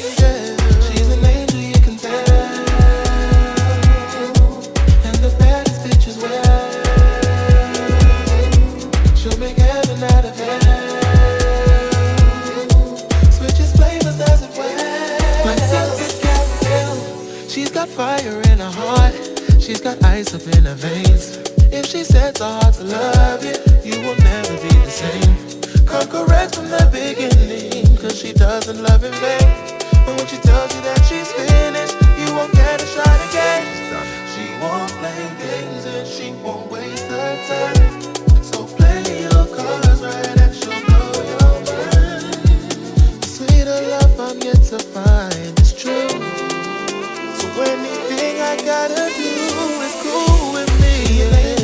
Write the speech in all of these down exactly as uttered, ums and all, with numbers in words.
She's an angel, you can tell. And the baddest bitch as well. She'll make heaven out of hell. Switches flavors, does it well. Like salted caramel. She's got fire in her heart. She's got ice up in her veins. If she sets her heart to love you, you will never be the same. Come correct from the beginning, cause she doesn't love in vain. But when she tells you that she's finished, you won't get a shot again. She won't play games and she won't waste her time. So play your cards right and she'll blow your mind. The sweeter love I'm yet to find is true. So anything I gotta do is cool with me. Yeah.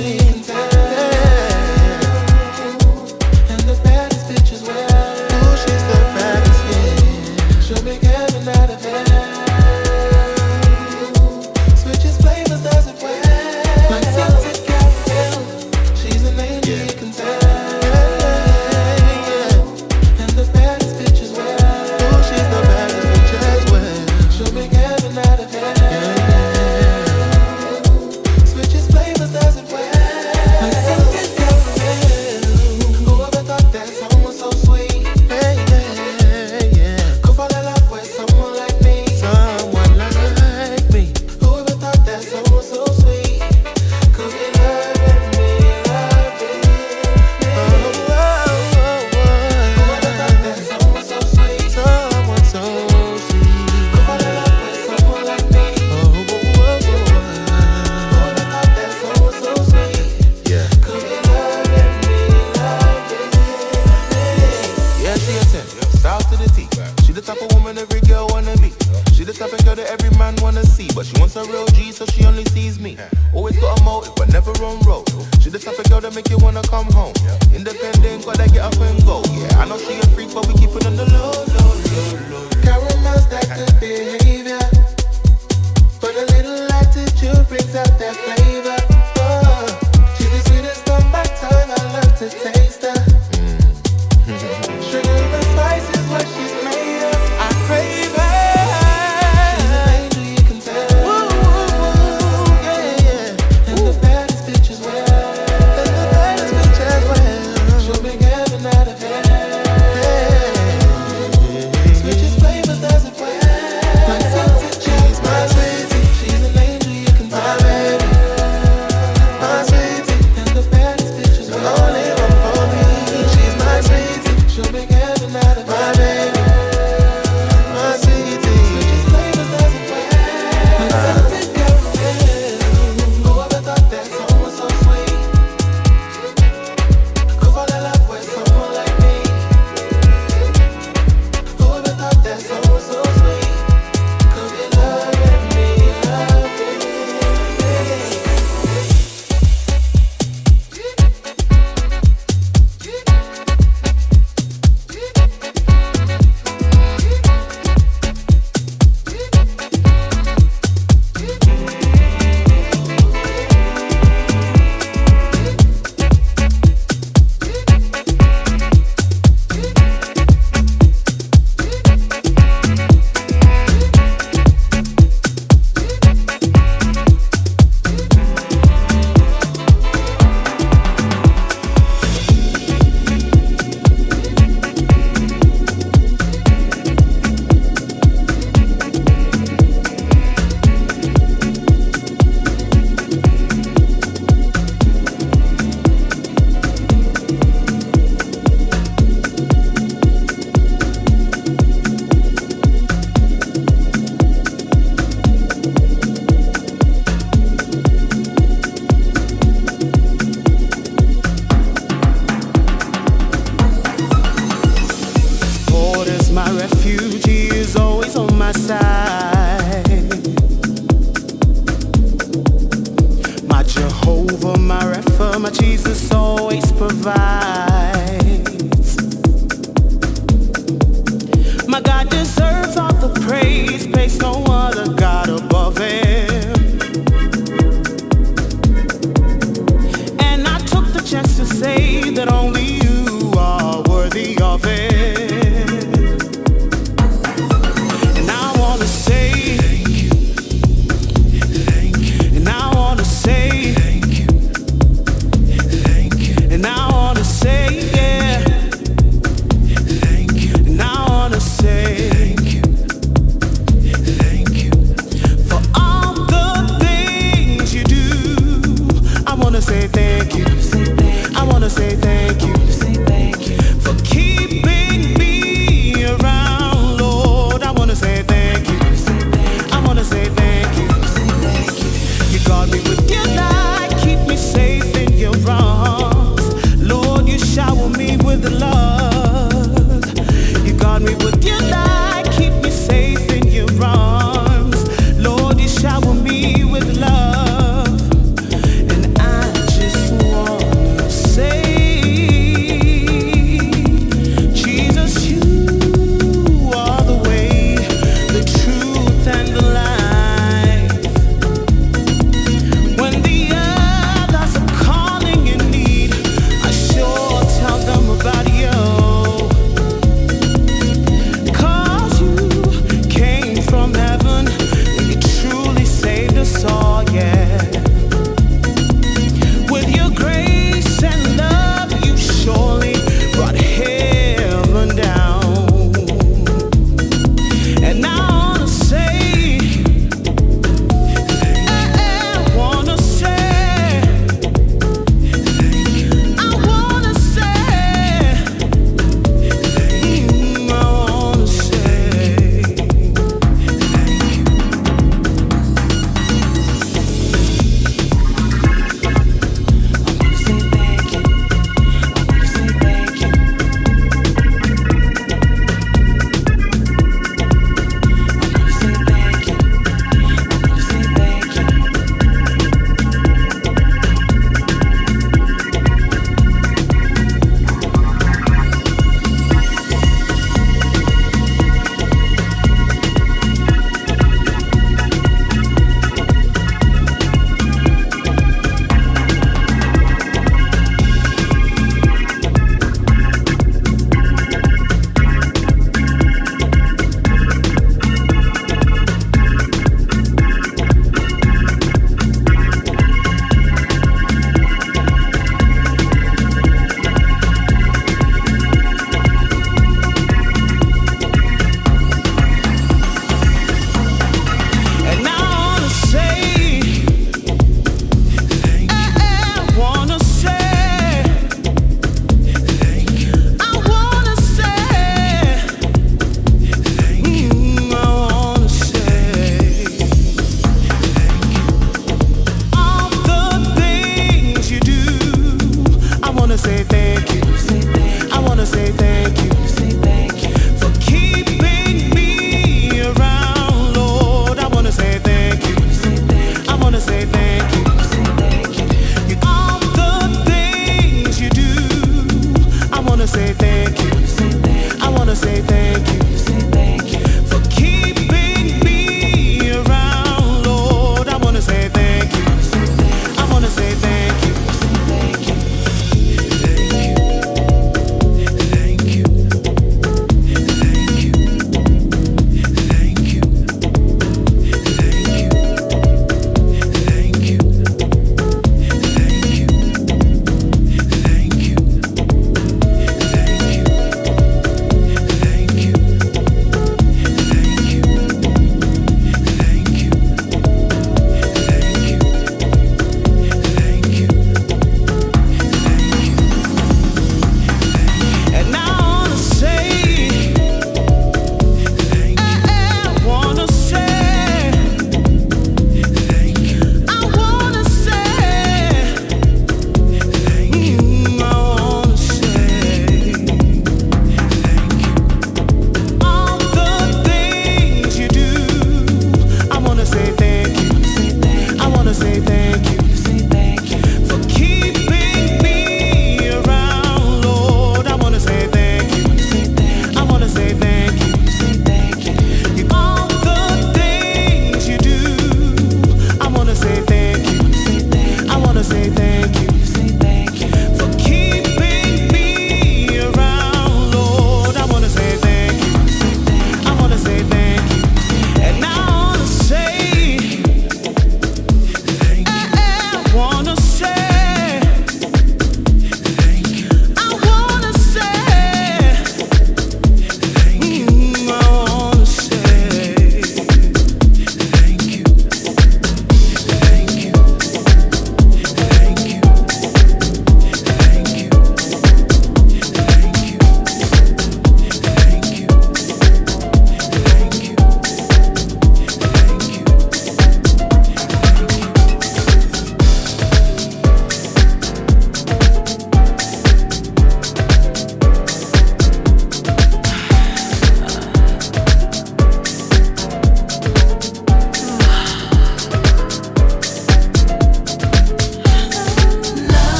And I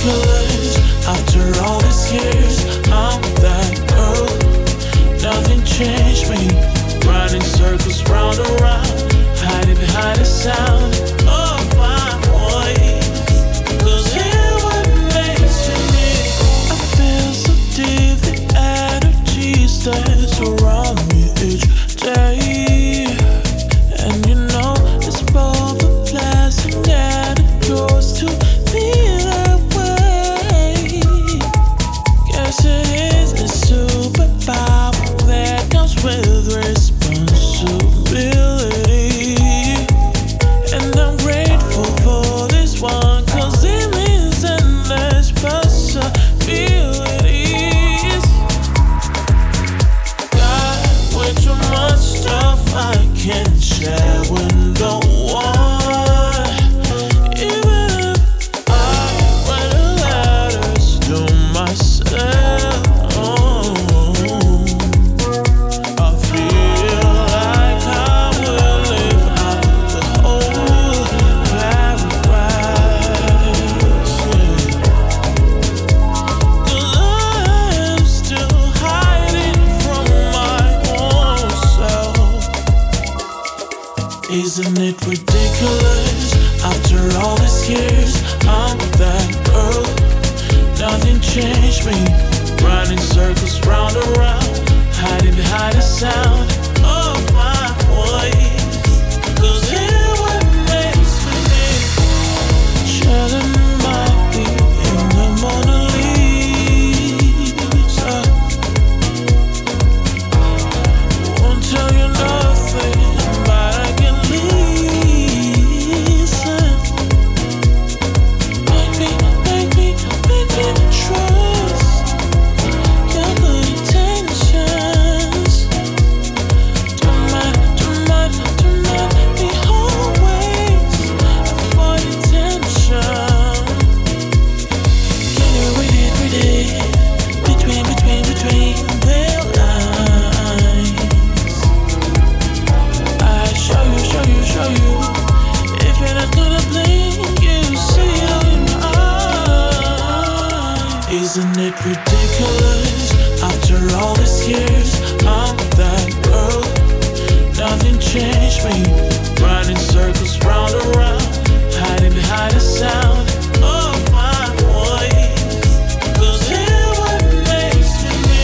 ridiculous. After all these years, I'm that girl. Nothing changed me. Running circles round and round, hiding behind the sound of my voice. Cause it what makes me. I feel so deep, the energy stays around me each day. And you know it's both a blessing and a curse to be that way. Guess it is a superpower that comes with responsibility. And I'm grateful for this one, cause it means endless possibilities. Got way too much stuff I can't share with no one. Even if I write a letters to myself, I feel like I will live out the whole paragraph. Cause I'm still hiding from my own self. Isn't it ridiculous? After all these years, I'm that girl. Nothing changed me. Running circles round and round, hiding behind the sound of my voice. Cause it what makes me Shelling might be in the Mona Lisa. Won't tell you nothing, but I can listen. Make me, make me, make me trust your good intentions. Don't mind, don't mind, don't mind me always avoid attention. Can you read it, read it between, between, between the lines? I show you, show you, show you. If you're not gonna blink, you see it all in my eyes. Isn't it ridiculous? After all these years, I'm that girl. Nothing changed me. Running circles round and round, hiding behind the sound of my voice. Cause it what makes me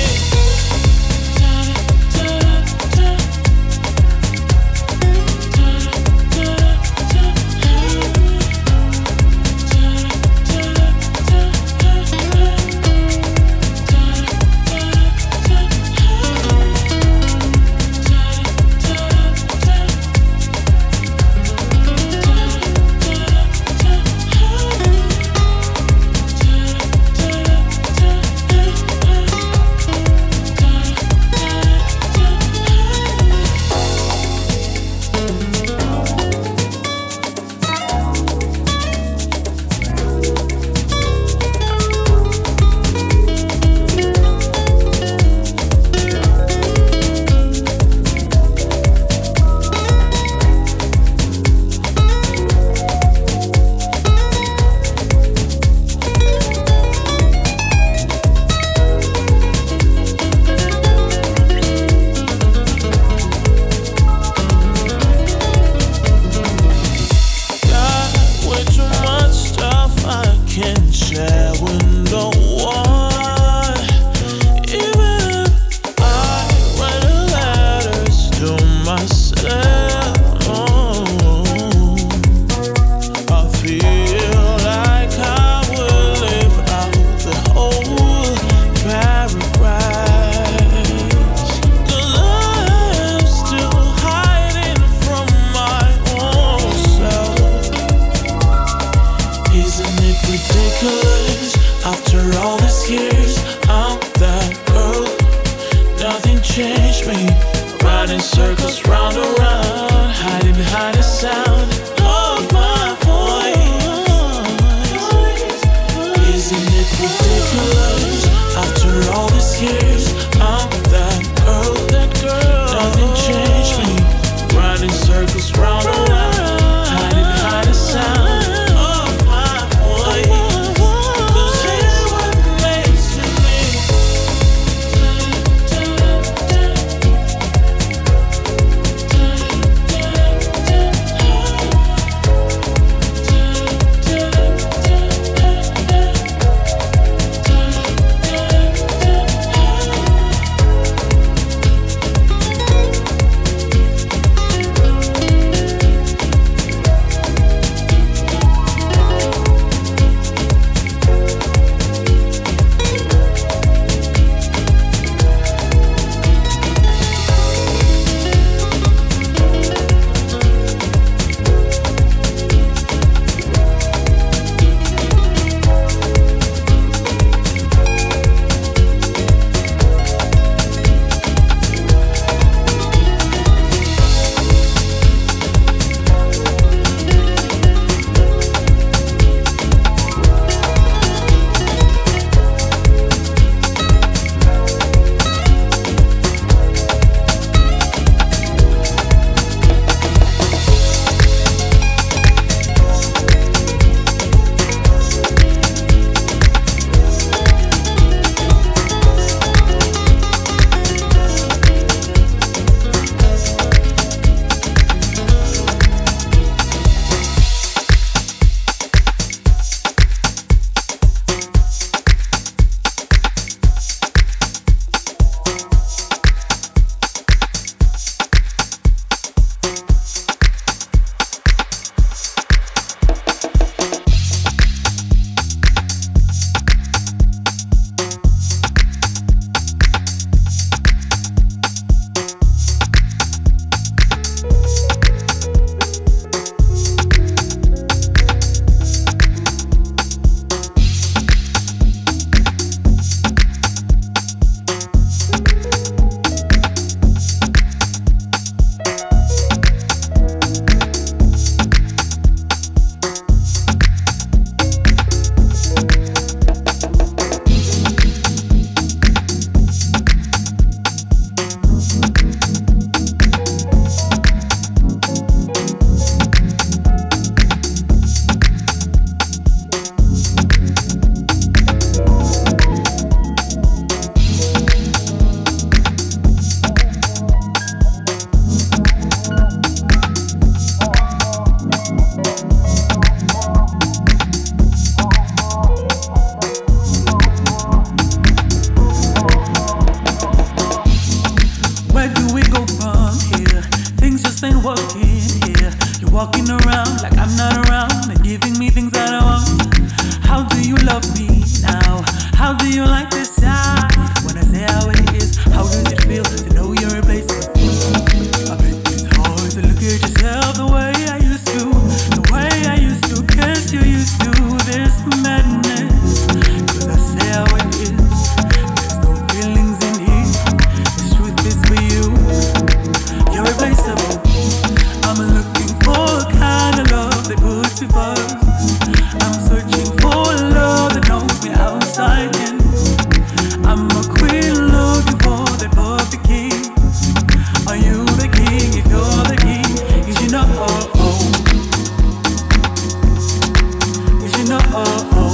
got way too much stuff I can't share with no one. Even if I write a letters to myself, I feel like I will live out the whole paragraph. Cause I'm still hiding from my own self. Isn't it ridiculous? After all these years, I'm that girl. Nothing changed me. Running circles round and round, hiding behind the sound of my voice. Isn't it ridiculous? After all these years, I'm that girl. That girl. Nothing changed me. Running circles round and round, hiding behind the sound of my voice. Cause walking around like I'm not around and giving me things that I want. How do you love me now? How do you like this side? When I say how it is, how does it feel to know you're replacing me? I bet it's hard to look at yourself the way I used to, the way I used to, guess you used to this madness. Cause I say how it is, there's no feelings in here, this truth is for you. You're replaceable. I'm looking for a kind of love that puts you first. I'm searching for a love that knows me outside in. I'm a queen looking for that perfect king. Are you the king? If you're the king, you should know. Oh, oh. You should know. Oh, oh.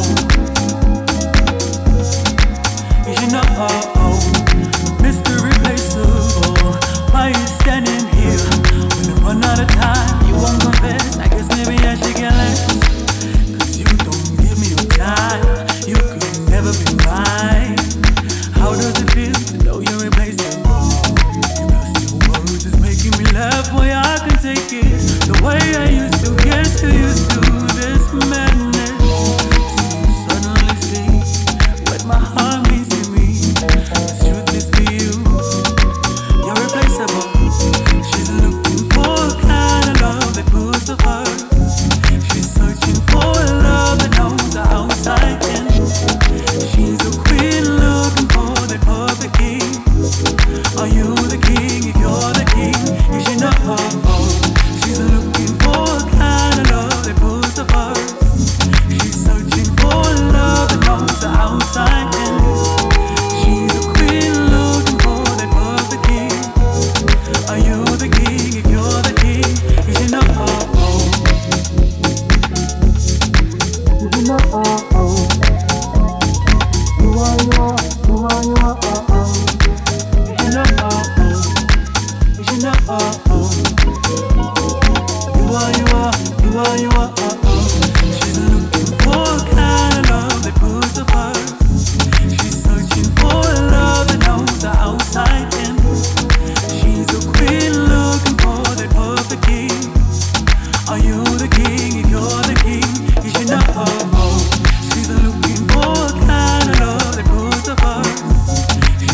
You should know. Oh, oh. Mister Replaceable, why are you standing here? When I run out of time, you won't confess. I guess maybe I should get less. Cause you don't give me your time. You could never be mine. How does it feel to know you're replaceable? You lost your words, it's making me laugh. Boy, I can take it the way I used to. Yes, you used to this madness. So you suddenly see what my heart means to me. This truth is for you. You're replaceable. She's looking for a kind of love that puts her first. She's searching for a love that knows the outside in. She's a queen looking for that perfect king. Are you the king? If you're the king, you should know. She's looking for a kind of love that puts her first. She's searching for a love that knows the outside in. She's a queen looking for that perfect king. Are you the king? If you're the king, you should know. You should know. You are, you are, you are, you are. You should know. You should know. You are, you are, you are, you are. She's looking for a kind of love that puts her first. She's searching for a love that knows the outside in. She's a queen looking for that perfect king. Are you the king? If you're the king, you should know. She's looking for a kind of love that puts her first.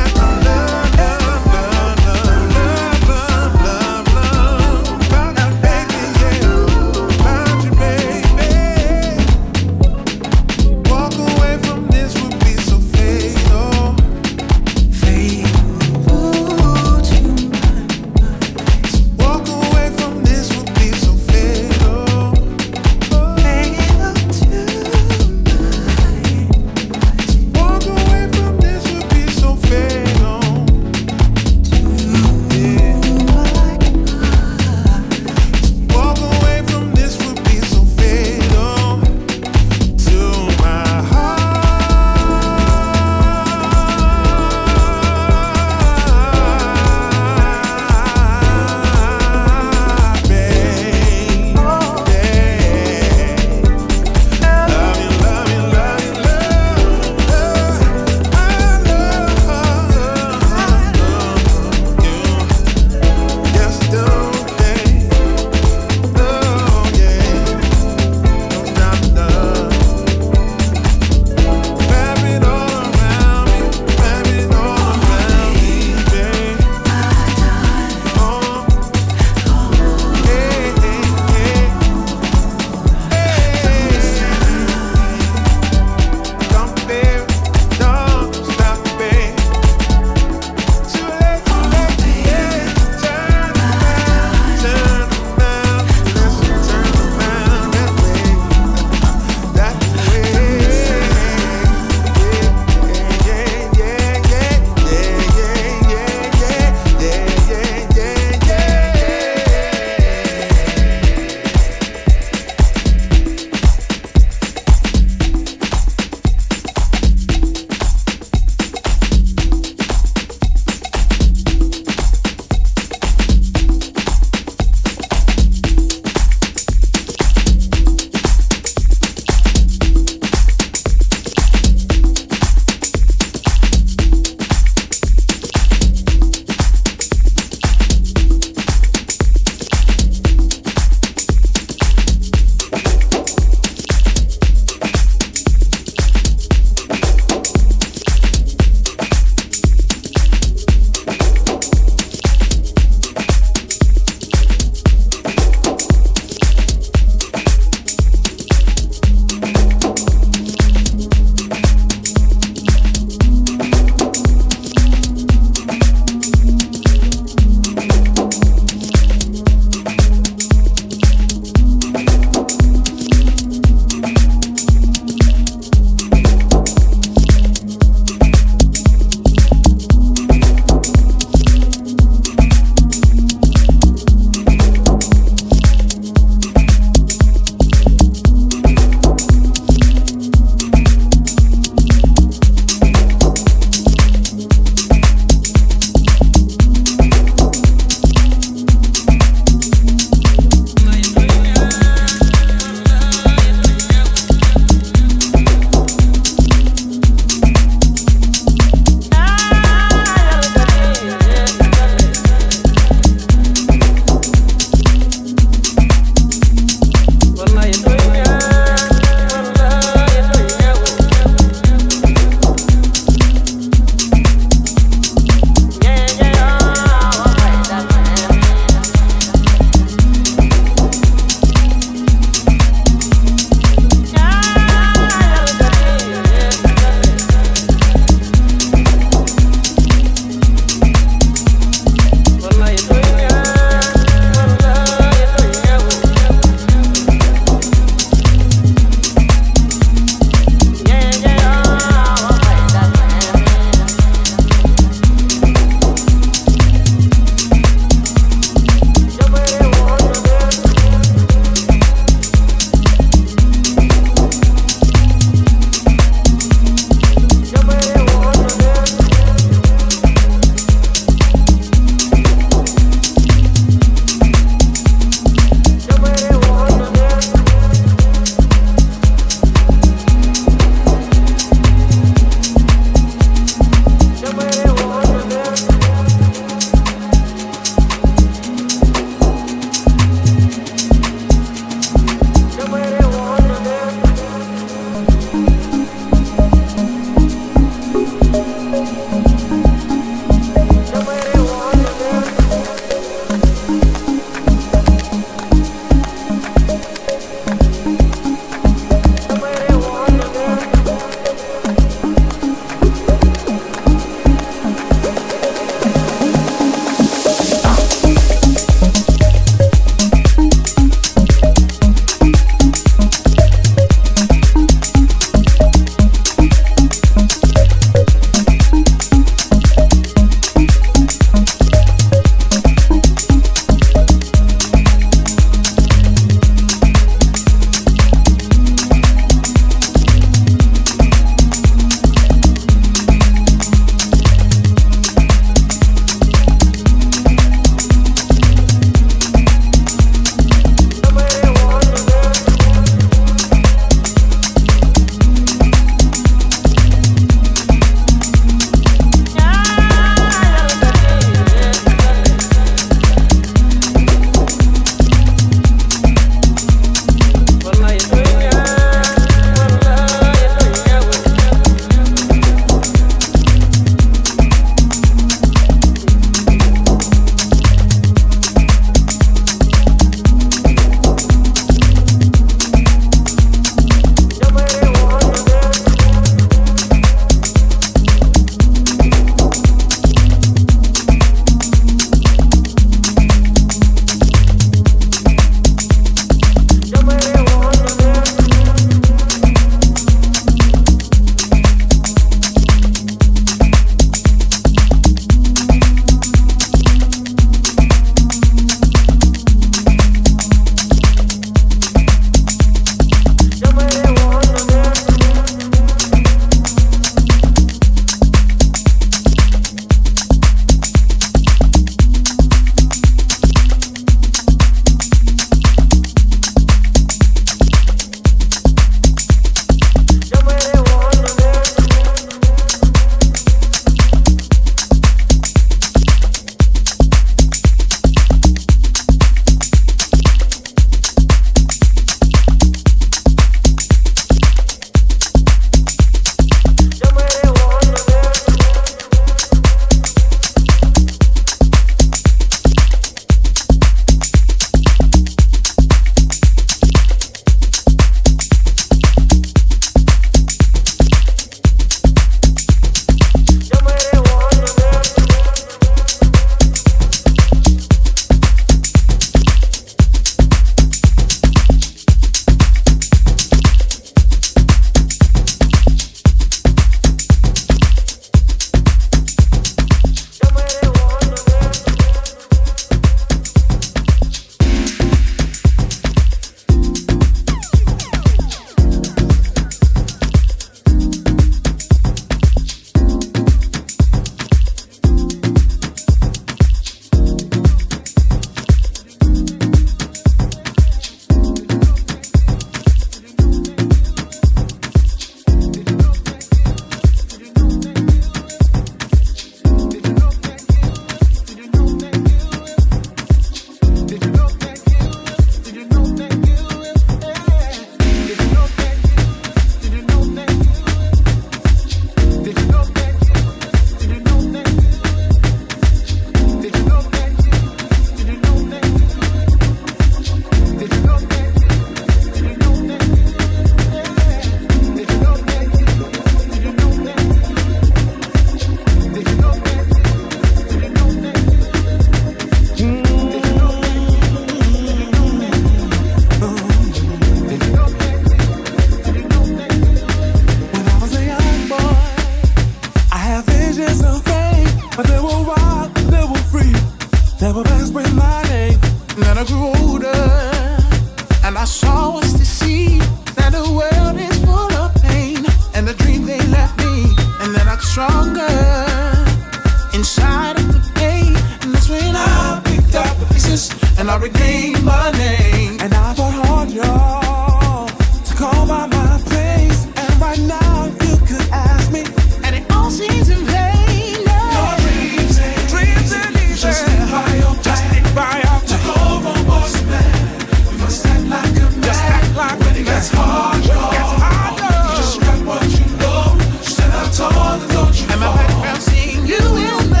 regained my name. And I fought hard, y'all, to call by my place. And right now you could ask me, and it all seems in vain. No. Your dreams ain't dreams ain't easy. Just stick by your Just stick by your to go from boss to man. You must act like a man. Just act like when a it gets man. hard, y'all. Gets hard, y'all. Just grab what you know. Stand up tall and don't you and fall. my background sing, you will know.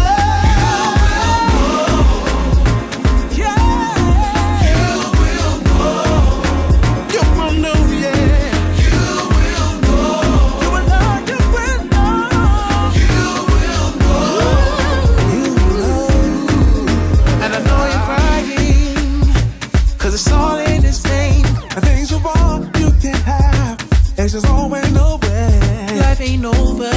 It's all in His name. And things are wrong, you can have. It's just always no way. Life ain't over.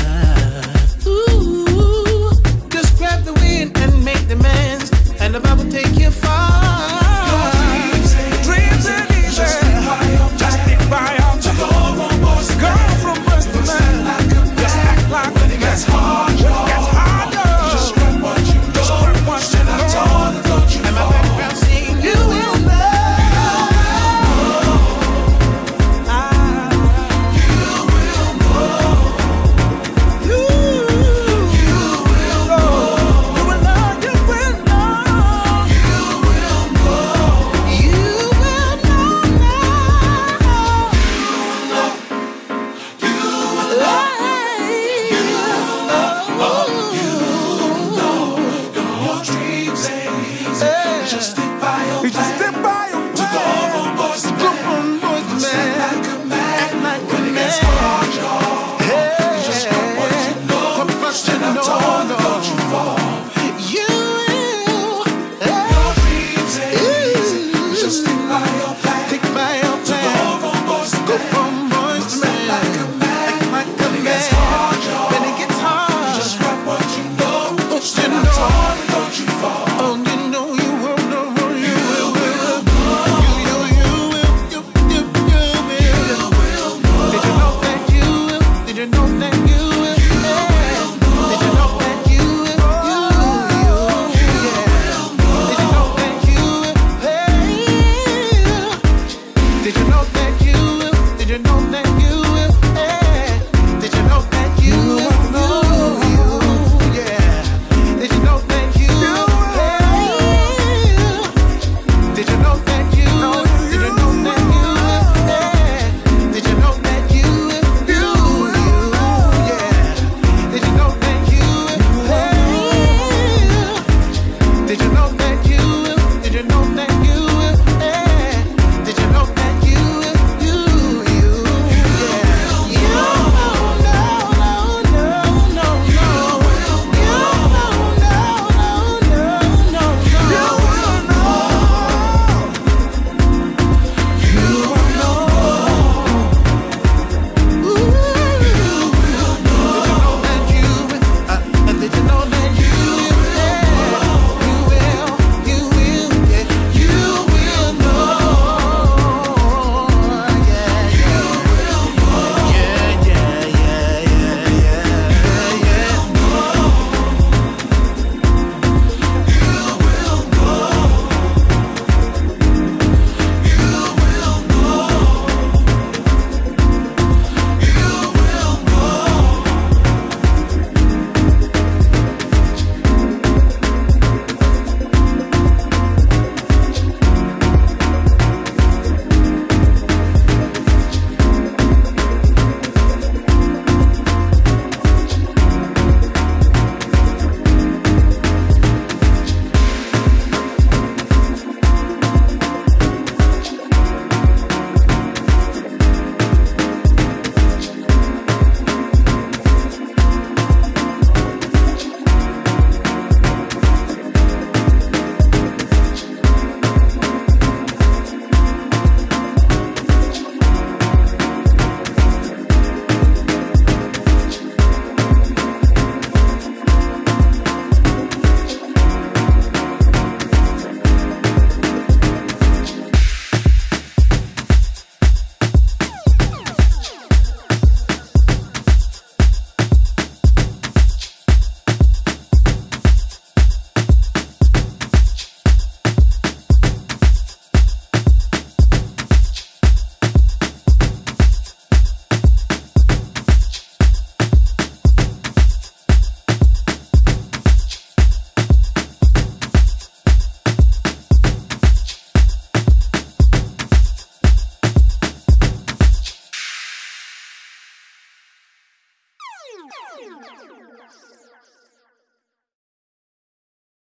Ooh, just grab the wind and make demands, and the Bible take you far. Your dreams ain't dreams ain't easy. Just stick by your Just stick by your to go from boss to Go man. from boss to man. Like a man. Just act like when it gets hard, y'all. Gets hard, y'all. Just grab what you know. Just grab what you Stand up know. tall and don't you And my fall. background sing, you will know.